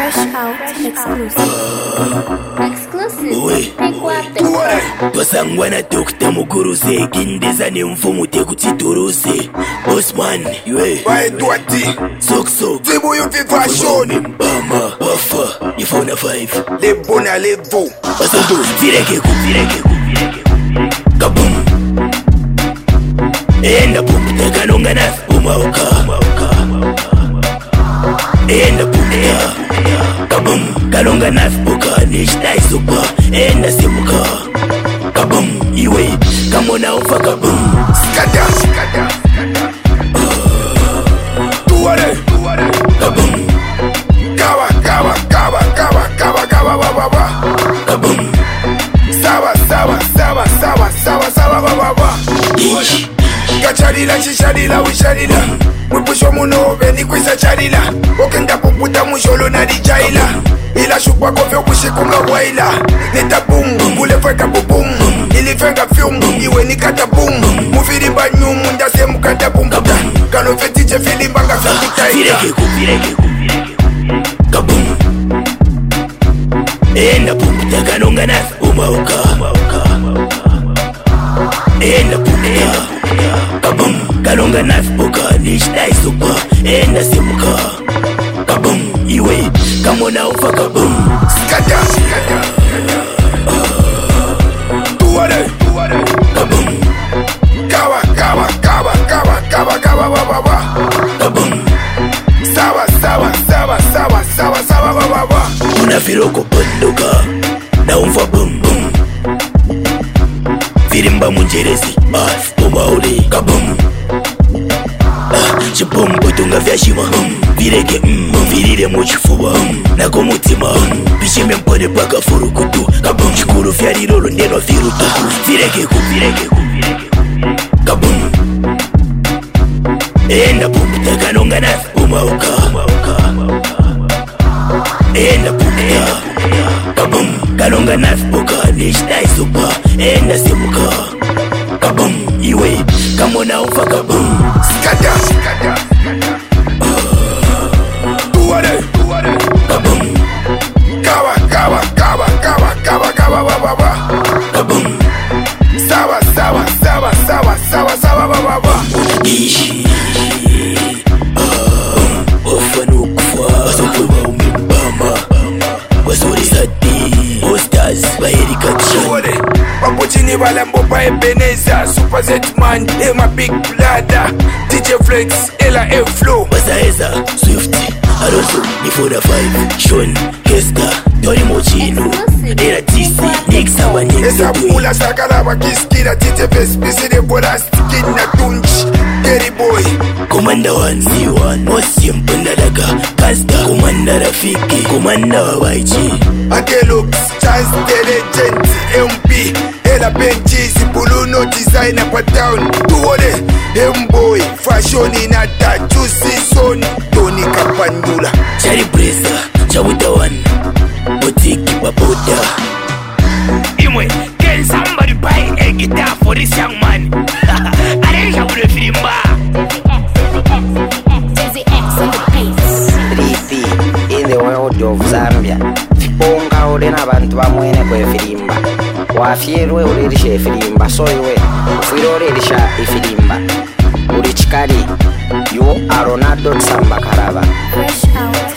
Exclusive. Tosangwana Dr. Muguruze Kindeza ni mfumu tekuti turuse Osman ywe Baedwati Sokso Zibu yufi fashion Bama Wafa Yifona 5 Lebo na lebo Basanto Vireke Kabum Enda pumputa kanongana Umauka Enda pumputa Kabum kanongana Uka nishtai supa Enda simuka Kabum iwe Kamona ufa kabum Skada Tuware Kabum Kawa Kabum Sawa baba Kacharila shisharila wisharila Mwepusho munobe ni kwisa charila Okenda puputa musholo na dijaila Ila shukwa kofyo kushikunga waila Nita boom, kulefeka bubum Ilifenga fium, iwe nikata boom Mufirimba nyumu ndase mukata boom Kano fetiche filimba ngafya kutaika Vireke Kabum Enda pumputa kanongana Umauka Enda pumputa Kabum kanongana Uka nishtai supa Enda simuka Kabum iwe Kamona ufa kabum Skada Tuware Kabum Kawa baba Kabum Sawa baba Unafiroko pondoka Na umfa bum bum Virimba munjerezi Umaule kabum Chipombo tunga vyashima Vireke virire mochifuba Nako mutima Bishime mpone paka furukutu Kabum chikuru vyalilolo ndeno virutu Vireke Kabum Enda pumputa kanongana Umauka Enda pumputa Kabum kanongana Uka nishtai supa Enda simuka Kabum iwe Kamona ufa kabum Skada Tuware Kabum Kawa baba Kabum Sawa baba Ofanu kufa Wasokuma umibama Wasuri sati Ostars Bahirika Tuware Papuchini balambo pa Ebeneza Super Z-Man Ema Big Blada DJ Flex Ela F-Flow Basaeza Swift Alonso Nifoda 5 Sean Kesta Dori Mochino Era TC Nick Saba Esa pula sakala wakiskira Tite Vespisi de Bola Stikin na Tunchi Kerry Boy Komanda 1C1 Mosi Mpundalaga Kasta Komanda Rafiki Komanda Wawaiji Akelux Chance the Legend MP Ela Benchisi Buluno Designer pa town Tuwole M-Boy Fashion ina tatu season Tony Kapandula Chari Breza Chawuta 1 Boutique Babuda Imwe Can somebody buy a guitar for this young man? Arrange out the filimba In the world of Zambia Ponga ule na bantu bamwene kwe filimba Wafierwe ulirisha ifilimba So iwe ufiro ulirisha ifilimba Uri chikari You are Ronaldo Samba Karaba Fresh out